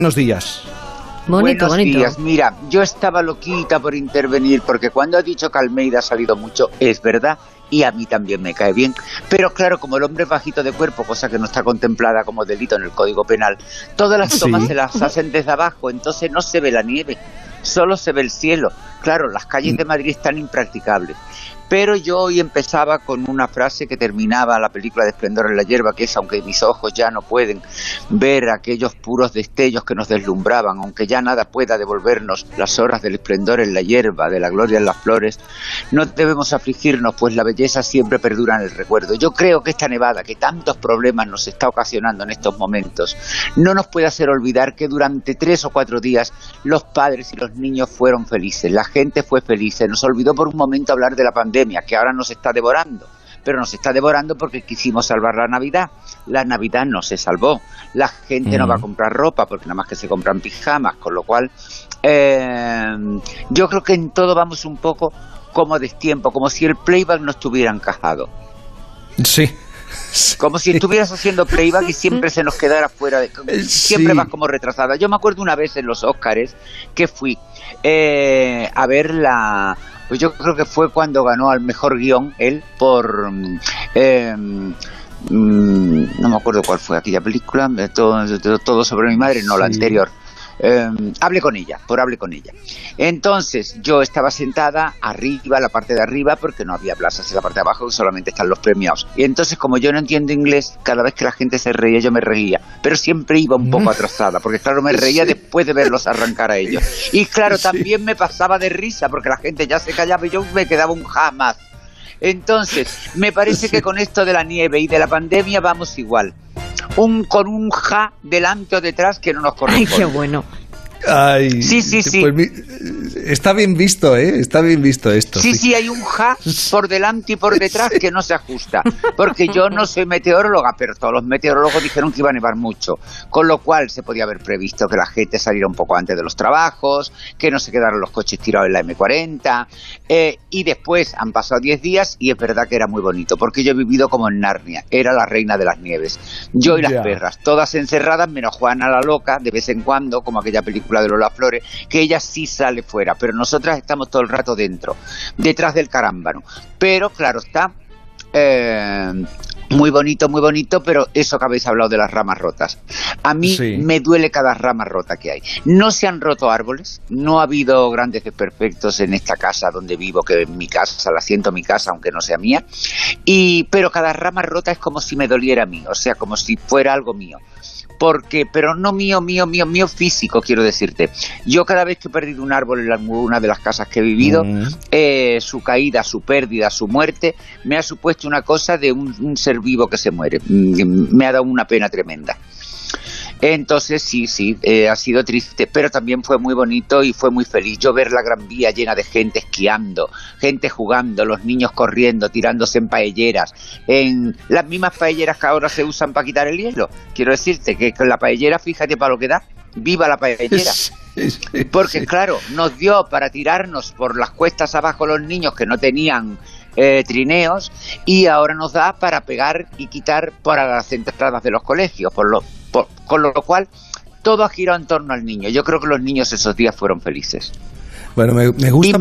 Buenos días. Bonito, Buenos días. Mira, yo estaba loquita por intervenir porque cuando ha dicho que Almeida ha salido mucho, es verdad, y a mí también me cae bien. Pero claro, como el hombre es bajito de cuerpo, cosa que no está contemplada como delito en el Código Penal, todas las tomas se las hacen desde abajo, entonces no se ve la nieve, solo se ve el cielo. Claro, las calles de Madrid están impracticables. Pero yo hoy empezaba con una frase que terminaba la película de Esplendor en la hierba, que es: aunque mis ojos ya no pueden ver aquellos puros destellos que nos deslumbraban, aunque ya nada pueda devolvernos las horas del esplendor en la hierba, de la gloria en las flores, no debemos afligirnos, pues la belleza siempre perdura en el recuerdo. Yo creo que esta nevada, que tantos problemas nos está ocasionando en estos momentos, no nos puede hacer olvidar que durante 3 o 4 días los padres y los niños fueron felices, la gente fue feliz, se nos olvidó por un momento hablar de la pandemia, que ahora nos está devorando, pero nos está devorando porque quisimos salvar la Navidad. La Navidad no se salvó, la gente no va a comprar ropa porque nada más que se compran pijamas, con lo cual yo creo que en todo vamos un poco como destiempo, como si el playback no estuviera encajado. Sí. Como si estuvieras haciendo playback y siempre se nos quedara fuera de... Siempre vas como retrasada. Yo me acuerdo una vez en los Óscares que fui a ver la... Pues yo creo que fue cuando ganó al mejor guión él por... no me acuerdo cuál fue aquella película, todo sobre mi madre, no, la anterior. Hable con ella. Entonces yo estaba sentada arriba, la parte de arriba, porque no había plazas en la parte de abajo, que solamente están los premiados. Y entonces, como yo no entiendo inglés, cada vez que la gente se reía yo me reía, pero siempre iba un poco atrasada, porque claro, me reía después de verlos arrancar a ellos. Y claro, también me pasaba de risa, porque la gente ya se callaba y yo me quedaba un jamás. Entonces, me parece que con esto de la nieve y de la pandemia vamos igual. Con un ja delante o detrás que no nos corresponde. Ay, qué bueno. Ay, sí. Pues, está bien visto, está bien visto esto. Sí, hay un ja por delante y por detrás que no se ajusta, porque yo no soy meteoróloga, pero todos los meteorólogos dijeron que iba a nevar mucho, con lo cual se podía haber previsto que la gente saliera un poco antes de los trabajos, que no se quedaran los coches tirados en la M40, y después han pasado 10 días y es verdad que era muy bonito, porque yo he vivido como en Narnia, era la reina de las nieves, yo y las perras, todas encerradas, menos Juana la loca, de vez en cuando, como aquella película de Lola Flores, que ella sí sale fuera, pero nosotras estamos todo el rato dentro, detrás del carámbano. Pero claro está, muy bonito, pero eso que habéis hablado de las ramas rotas, a mí me duele cada rama rota que hay. No se han roto árboles, no ha habido grandes desperfectos en esta casa donde vivo, que en mi casa, la siento mi casa aunque no sea mía, pero cada rama rota es como si me doliera a mí, o sea, como si fuera algo mío. Pero no mío físico, quiero decirte. Yo cada vez que he perdido un árbol en una de las casas que he vivido, su caída, su pérdida, su muerte, me ha supuesto una cosa de un ser vivo que se muere. Me ha dado una pena tremenda. Entonces sí, ha sido triste, pero también fue muy bonito y fue muy feliz. Yo ver la Gran Vía llena de gente esquiando, gente jugando, los niños corriendo, tirándose en paelleras, en las mismas paelleras que ahora se usan para quitar el hielo. Quiero decirte que con la paellera, fíjate para lo que da, viva la paellera. Porque claro, nos dio para tirarnos por las cuestas abajo los niños que no tenían trineos, y ahora nos da para pegar y quitar para las entradas de los colegios, con lo cual todo ha girado en torno al niño. Yo creo que los niños esos días fueron felices. Bueno, me gusta